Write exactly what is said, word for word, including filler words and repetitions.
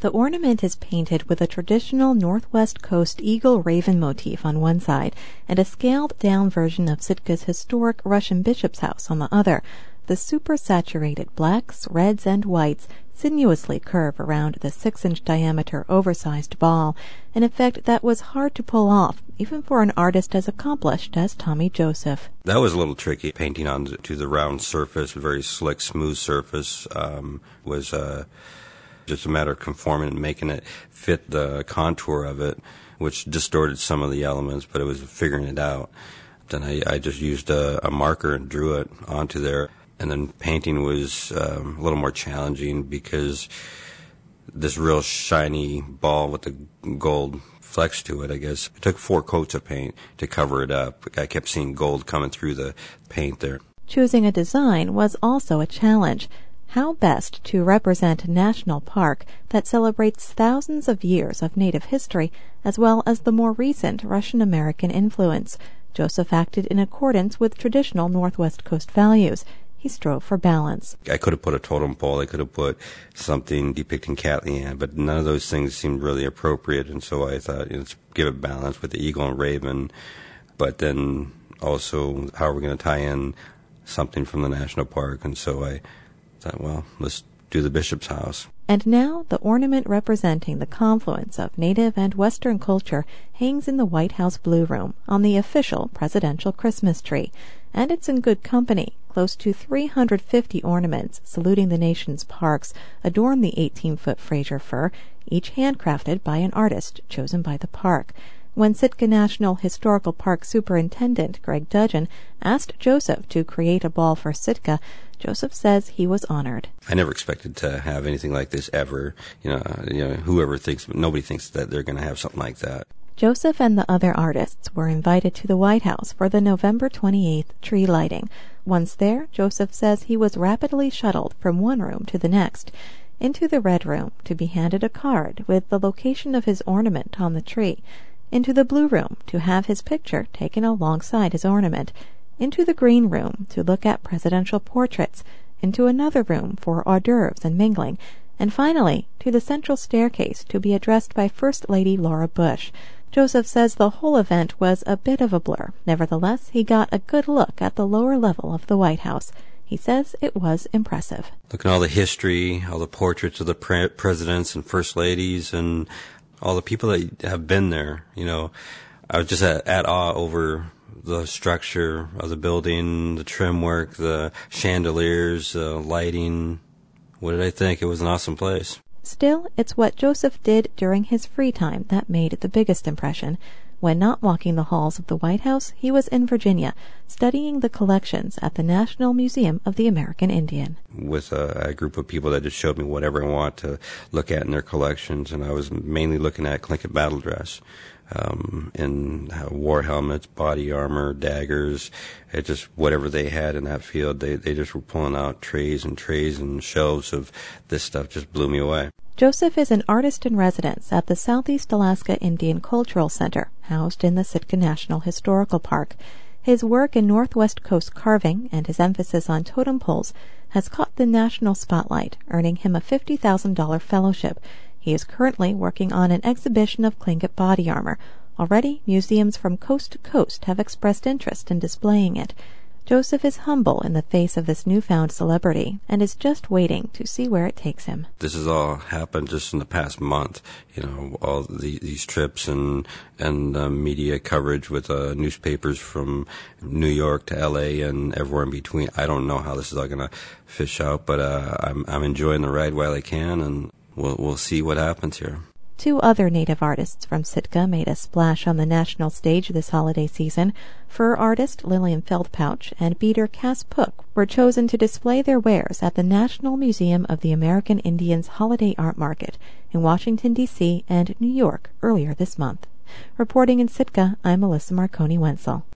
The ornament is painted with a traditional Northwest Coast eagle-raven motif on one side and a scaled-down version of Sitka's historic Russian bishop's house on the other. The super-saturated blacks, reds, and whites sinuously curve around the six-inch diameter oversized ball, an effect that was hard to pull off, even for an artist as accomplished as Tommy Joseph. That was a little tricky. Painting onto the round surface, a very slick, smooth surface, um, was uh, just a matter of conforming and making it fit the contour of it, which distorted some of the elements, but it was figuring it out. Then I, I just used a, a marker and drew it onto there. And then painting was um, a little more challenging because this real shiny ball with the gold flecks to it, I guess, it took four coats of paint to cover it up. I kept seeing gold coming through the paint there. Choosing a design was also a challenge. How best to represent a national park that celebrates thousands of years of native history, as well as the more recent Russian-American influence? Joseph acted in accordance with traditional Northwest Coast values. He strove for balance. I could have put a totem pole, I could have put something depicting Cat Leanne, but none of those things seemed really appropriate, and so I thought, you know, let's give it balance with the eagle and raven, but then also how are we going to tie in something from the national park, and so I thought, well, let's do the bishop's house. And now the ornament representing the confluence of native and Western culture hangs in the White House Blue Room on the official presidential Christmas tree. And it's in good company. Close to three hundred fifty ornaments saluting the nation's parks adorn the eighteen-foot Fraser fir, each handcrafted by an artist chosen by the park. When Sitka National Historical Park Superintendent Greg Dudgeon asked Joseph to create a ball for Sitka, Joseph says he was honored. I never expected to have anything like this ever. You know, you know, whoever thinks, nobody thinks that they're going to have something like that. Joseph and the other artists were invited to the White House for the November twenty-eighth tree lighting. Once there, Joseph says he was rapidly shuttled from one room to the next. Into the red room to be handed a card with the location of his ornament on the tree. Into the blue room to have his picture taken alongside his ornament. Into the green room to look at presidential portraits. Into another room for hors d'oeuvres and mingling. And finally, to the central staircase to be addressed by First Lady Laura Bush. Joseph says the whole event was a bit of a blur. Nevertheless, he got a good look at the lower level of the White House. He says it was impressive. Look at all the history, all the portraits of the pre- presidents and first ladies, and all the people that have been there. You know, I was just at, at awe over the structure of the building, the trim work, the chandeliers, the lighting. What did I think? It was an awesome place. Still, it's what Joseph did during his free time that made the biggest impression. When not walking the halls of the White House, he was in Virginia, studying the collections at the National Museum of the American Indian. With a, a group of people that just showed me whatever I want to look at in their collections, and I was mainly looking at Tlingit battle dress. Um, and war helmets, body armor, daggers, it just whatever they had in that field, they, they just were pulling out trays and trays and shelves of this stuff. Just blew me away. Joseph is an artist in residence at the Southeast Alaska Indian Cultural Center, housed in the Sitka National Historical Park. His work in Northwest Coast carving and his emphasis on totem poles has caught the national spotlight, earning him a fifty thousand dollars fellowship. He is currently working on an exhibition of Tlingit body armor. Already, museums from coast to coast have expressed interest in displaying it. Joseph is humble in the face of this newfound celebrity and is just waiting to see where it takes him. This has all happened just in the past month. You know, all the, these trips and and uh, media coverage with uh, newspapers from New York to L A and everywhere in between. I don't know how this is all going to fish out, but uh, I'm I'm enjoying the ride while I can, and we'll we'll see what happens here. Two other native artists from Sitka made a splash on the national stage this holiday season. Fur artist Lillian Feldpouch and beater Cass Pook were chosen to display their wares at the National Museum of the American Indians Holiday Art Market in Washington, D C and New York earlier this month. Reporting in Sitka, I'm Melissa Marconi Wenzel.